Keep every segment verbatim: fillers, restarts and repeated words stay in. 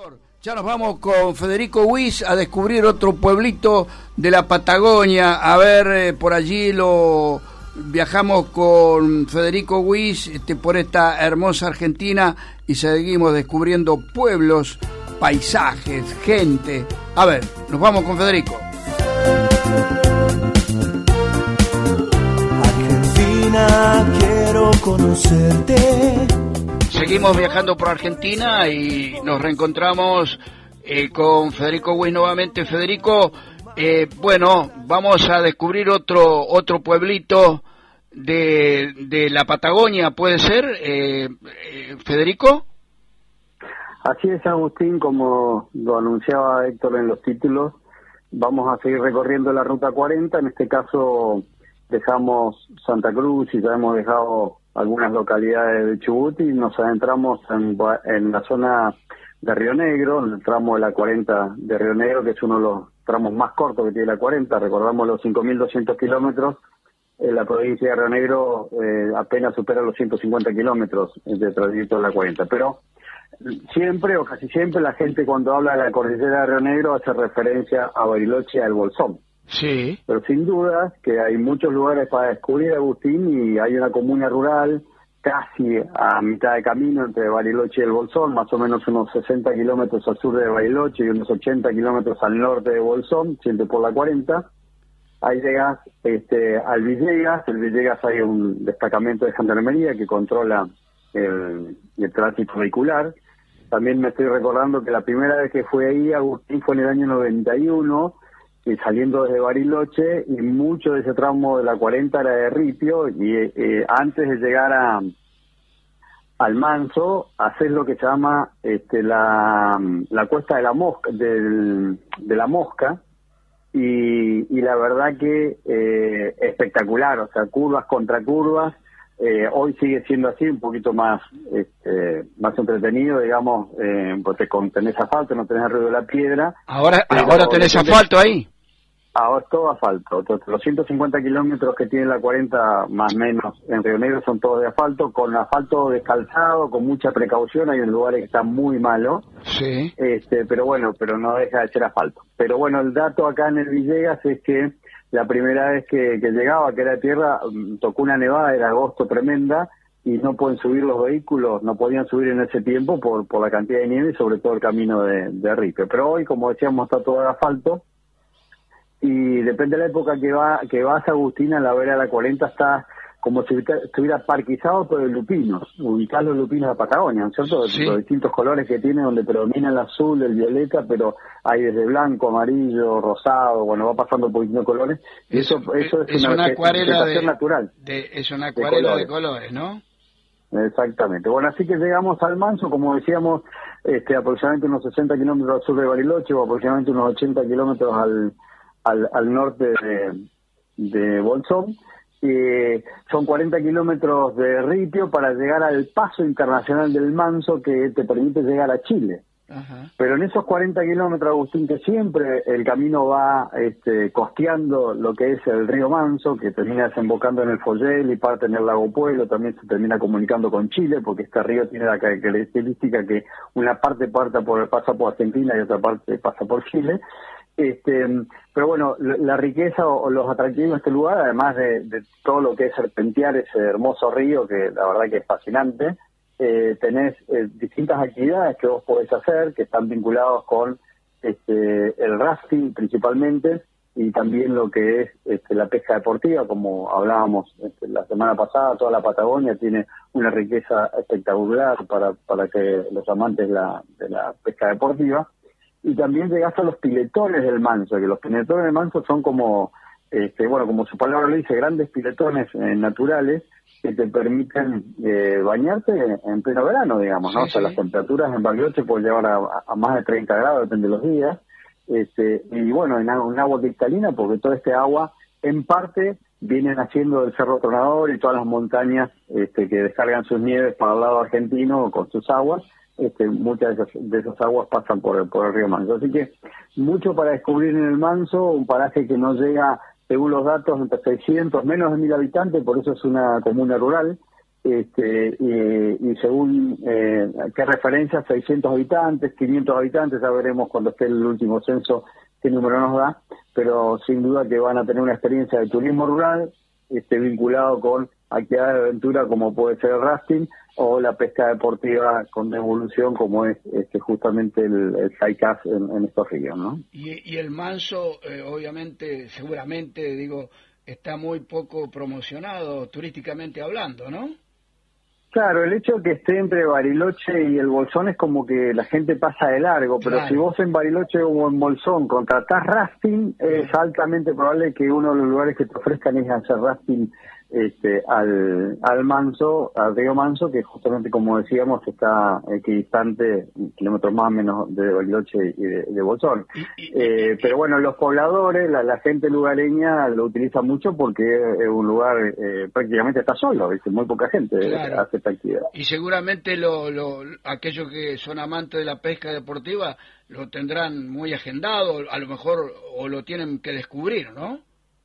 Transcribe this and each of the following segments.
Ya nos vamos con Federico Wyss a descubrir otro pueblito de la Patagonia. A ver, eh, por allí lo viajamos con Federico Wyss este, por esta hermosa Argentina y seguimos descubriendo pueblos, paisajes, gente. A ver, nos vamos con Federico. Argentina, quiero conocerte. Seguimos viajando por Argentina y nos reencontramos eh, con Federico Wyss nuevamente. Federico, eh, bueno, vamos a descubrir otro otro pueblito de, de la Patagonia, ¿puede ser, eh, eh, Federico? Así es, Agustín, como lo anunciaba Héctor en los títulos, vamos a seguir recorriendo la Ruta cuarenta. En este caso dejamos Santa Cruz y ya hemos dejado algunas localidades de Chubut y nos adentramos en, en la zona de Río Negro, en el tramo de la cuarenta de Río Negro, que es uno de los tramos más cortos que tiene la cuarenta. Recordamos los cinco mil doscientos kilómetros. En la provincia de Río Negro eh, apenas supera los ciento cincuenta kilómetros de trayecto de la cuarenta. Pero siempre o casi siempre la gente cuando habla de la cordillera de Río Negro hace referencia a Bariloche y al Bolsón. Sí. Pero sin duda que hay muchos lugares para descubrir, Agustín, y hay una comuna rural casi a mitad de camino entre Bariloche y el Bolsón, más o menos unos sesenta kilómetros al sur de Bariloche y unos ochenta kilómetros al norte de Bolsón, siempre por la cuarenta. Ahí llegas este, al Villegas. El Villegas hay un destacamento de gendarmería que controla el, el tránsito vehicular. También me estoy recordando que la primera vez que fui ahí, Agustín, fue en el año noventa y uno, y saliendo desde Bariloche, y mucho de ese tramo de la cuarenta era de ripio, y eh, antes de llegar a al Manso, haces lo que se llama este, la, la cuesta de la mosca, del, de la mosca, y, y la verdad que eh, espectacular, o sea, curvas contra curvas. Eh, hoy sigue siendo así, un poquito más este, más entretenido, digamos, eh, porque con, tenés asfalto, no tenés el ruido de la piedra. Ahora, ahora tenés asfalto ahí. Ahora es todo asfalto. Entonces, los ciento cincuenta kilómetros que tiene la cuarenta, más o menos, en Río Negro son todos de asfalto, con asfalto descalzado, con mucha precaución. Hay un lugar que está muy malo, sí. este, pero bueno, pero no deja de ser asfalto. Pero bueno, el dato acá en el Villegas es que la primera vez que, que llegaba, que era tierra, tocó una nevada, era agosto tremenda, y no pueden subir los vehículos, no podían subir en ese tiempo por, por la cantidad de nieve y sobre todo el camino de, de ripio. Pero hoy, como decíamos, está todo de asfalto. Y depende de la época que va que vas, Agustina, la vera de la cuarenta está como si estuviera parquizado por el lupinos, ubicar los lupinos de Patagonia, ¿no es cierto? Sí. Los distintos colores que tiene, donde predomina el azul, el violeta, pero hay desde blanco, amarillo, rosado, bueno, va pasando por distintos colores. Y eso, eso, eso es, es una, una acuarela de, natural. De, es una acuarela de colores. de colores, ¿no? Exactamente. Bueno, así que llegamos al Manso, como decíamos, este, aproximadamente unos sesenta kilómetros al sur de Bariloche, o aproximadamente unos ochenta kilómetros al Al, al norte de, de Bolsón. Eh, son cuarenta kilómetros de ripio para llegar al paso internacional del Manso, que te permite llegar a Chile. Ajá. Pero en esos cuarenta kilómetros, Agustín, que siempre el camino va este, costeando lo que es el río Manso, que termina desembocando en el Follel y parte en el lago Pueblo, también se termina comunicando con Chile, porque este río tiene la característica que una parte pasa por, pasa por Argentina y otra parte pasa por Chile. Este, pero bueno, la riqueza o los atractivos de este lugar, además de, de todo lo que es serpentear ese hermoso río, que la verdad que es fascinante, eh, tenés eh, distintas actividades que vos podés hacer, que están vinculados con este, el rafting principalmente, y también lo que es este, la pesca deportiva, como hablábamos este, la semana pasada. Toda la Patagonia tiene una riqueza espectacular para, para que los amantes de la, de la pesca deportiva. Y también llegaste a los piletones del Manso, que los piletones del Manso son como, este, bueno, como su palabra lo dice, grandes piletones eh, naturales que te permiten eh, bañarte en pleno verano, digamos, ¿no? Sí, o sea, sí. Las temperaturas en Bariloche pueden llegar a, a más de treinta grados, depende de los días. Este, y bueno, en un agua cristalina, porque todo este agua, en parte, viene naciendo del Cerro Tronador y todas las montañas este, que descargan sus nieves para el lado argentino con sus aguas. Este, muchas de esas, de esas aguas pasan por, por el río Manso. Así que mucho para descubrir en el Manso, un paraje que no llega, según los datos, entre seiscientos, menos de mil habitantes, por eso es una comuna rural, este, y, y según eh, qué referencia, seiscientos habitantes, quinientos habitantes, ya veremos cuando esté el último censo qué número nos da, pero sin duda que van a tener una experiencia de turismo rural este, vinculado con actividades de aventura como puede ser el rafting o la pesca deportiva con devolución como es este, justamente el, el Saicás en, en estos ríos, ¿no? Y, y el manso, eh, obviamente, seguramente, digo, está muy poco promocionado turísticamente hablando, ¿no? Claro, el hecho de que esté entre Bariloche y el Bolsón es como que la gente pasa de largo, pero claro. Si vos en Bariloche o en Bolsón contratás rafting, es altamente probable que uno de los lugares que te ofrezcan es hacer rafting este, al, al Manso, al río Manso, que justamente como decíamos está equidistante, kilómetros más o menos de Bariloche y de, de Bolsón. Y, y, eh, y, pero bueno, los pobladores, la, la gente lugareña lo utiliza mucho porque es un lugar eh, prácticamente está solo, ¿viste? Muy poca gente claro. hace esta actividad. Y seguramente lo, lo, aquellos que son amantes de la pesca deportiva lo tendrán muy agendado, a lo mejor, o lo tienen que descubrir, ¿no?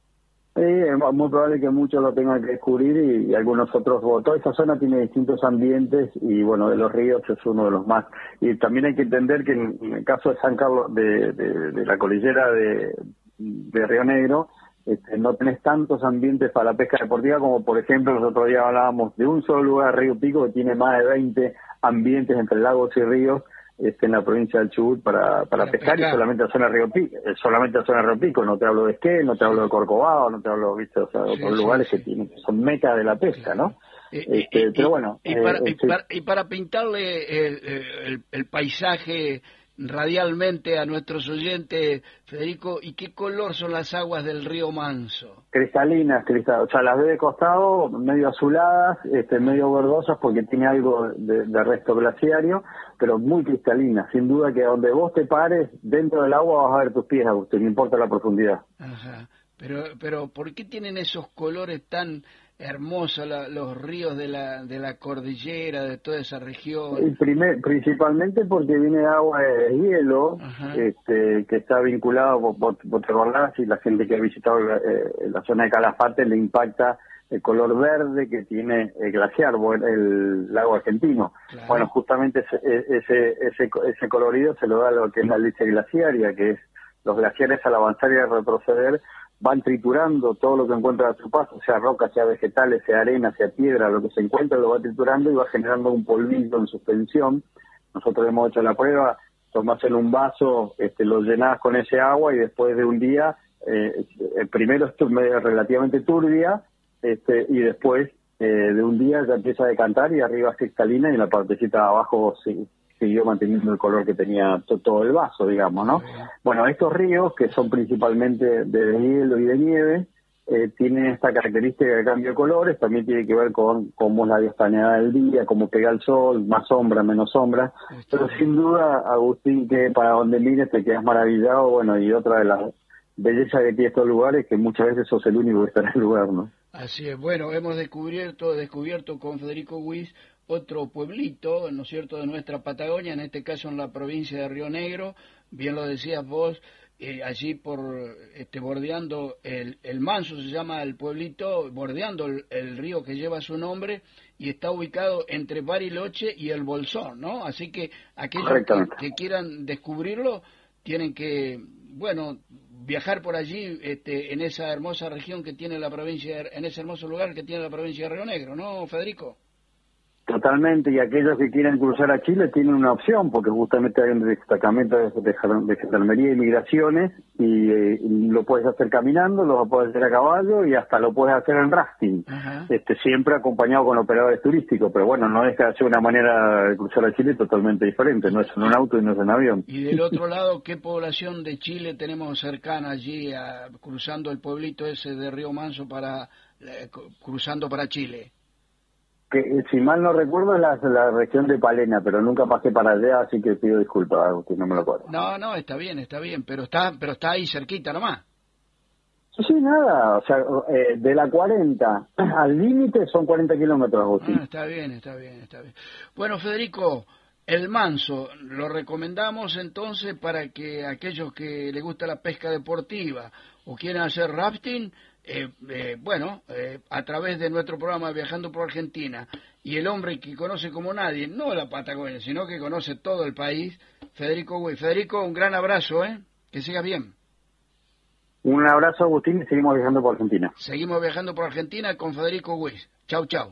Sí, es muy probable que muchos lo tengan que descubrir y, y algunos otros. Toda esa zona tiene distintos ambientes y bueno, de los ríos es uno de los más. Y también hay que entender que en, en el caso de San Carlos, de, de, de la cordillera de, de Río Negro, este, no tenés tantos ambientes para la pesca deportiva como por ejemplo los otros días hablábamos de un solo lugar, Río Pico, que tiene más de veinte ambientes entre lagos y ríos. Este, en la provincia del Chubut para, para, para pescar, pescar y solamente la zona de Río Pico, solamente la zona de Río Pico, no te hablo de Esquel, no te hablo de Corcovado, no te hablo, viste, o sea, de sí, otros sí, lugares sí. que tienen, que son mecas de la pesca, claro. ¿no? Eh, este, y, pero y, bueno. Y, eh, para, y, este, para, y para pintarle el, el, el paisaje radialmente a nuestros oyentes, Federico, ¿y qué color son las aguas del río Manso? Cristalinas, cristal, o sea, las ve de costado, medio azuladas, este, medio verdosas porque tiene algo de, de resto glaciario, pero muy cristalinas. Sin duda que donde vos te pares, dentro del agua vas a ver tus pies, Agustín, no importa la profundidad. Ajá. Pero, pero ¿por qué tienen esos colores tan hermosos la, los ríos de la de la cordillera, de toda esa región? Y primer, principalmente porque viene agua de hielo, este, que está vinculado, por, por, por te acordás, y la gente que ha visitado eh, la zona de Calafate le impacta el color verde que tiene el glaciar, el, el lago argentino. Claro. Bueno, justamente ese, ese, ese, ese colorido se lo da lo que es la leche glaciaria, que es los glaciares al avanzar y al retroceder van triturando todo lo que encuentra a su paso, sea roca, sea vegetales, sea arena, sea piedra, lo que se encuentra lo va triturando y va generando un polvillo en suspensión. Nosotros hemos hecho la prueba, tomás en un vaso, este, lo llenás con ese agua y después de un día, eh, primero es relativamente turbia, este, y después eh, de un día ya empieza a decantar y arriba es cristalina y en la partecita de abajo sí, siguió manteniendo el color que tenía to todo el vaso, digamos, ¿no? Bueno, estos ríos, que son principalmente de hielo y de nieve, eh, tienen esta característica de cambio de colores, también tiene que ver con cómo es la distancia del día, cómo pega el sol, más sombra, menos sombra, pero sin duda, Agustín, que para donde mires te quedas maravillado, bueno, y otra de las bellezas que tiene estos lugares, que muchas veces sos el único que está en el lugar, ¿no? Así es, bueno, hemos descubierto, descubierto con Federico Wyss otro pueblito, ¿no es cierto?, de nuestra Patagonia, en este caso en la provincia de Río Negro, bien lo decías vos, eh, allí por, este, bordeando el, el Manso, se llama el pueblito, bordeando el, el río que lleva su nombre, y está ubicado entre Bariloche y el Bolsón, ¿no? Así que aquellos que, que quieran descubrirlo, tienen que, bueno, viajar por allí, este, en esa hermosa región que tiene la provincia, en ese hermoso lugar que tiene la provincia de Río Negro, ¿no, Federico? Totalmente, y aquellos que quieren cruzar a Chile tienen una opción, porque justamente hay un destacamento de, de, de Gendarmería y Migraciones, y, eh, y lo puedes hacer caminando, lo puedes hacer a caballo, y hasta lo puedes hacer en rafting, este siempre acompañado con operadores turísticos, pero bueno, no deja de ser una manera de cruzar a Chile totalmente diferente, no es en un auto y no es en avión. Y del otro lado, ¿qué población de Chile tenemos cercana allí, a, cruzando el pueblito ese de Río Manso, para eh, cruzando para Chile? Que si mal no recuerdo es la, la región de Palena, pero nunca pasé para allá, así que pido disculpas, Agustín, no me lo acuerdo. No, no, está bien, está bien, pero está pero está ahí cerquita nomás. Sí, sí, nada, o sea, eh, de la cuarenta al límite son cuarenta kilómetros, Agustín. Ah, está bien, está bien, está bien. Bueno, Federico, el Manso, lo recomendamos entonces para que aquellos que les gusta la pesca deportiva o quieren hacer rafting, eh, eh, bueno, eh, a través de nuestro programa Viajando por Argentina, y el hombre que conoce como nadie, no la Patagonia, sino que conoce todo el país, Federico Wyss. Federico, un gran abrazo, ¿eh? Que sigas bien. Un abrazo, Agustín, y seguimos viajando por Argentina. Seguimos viajando por Argentina con Federico Wyss. Chau, chau.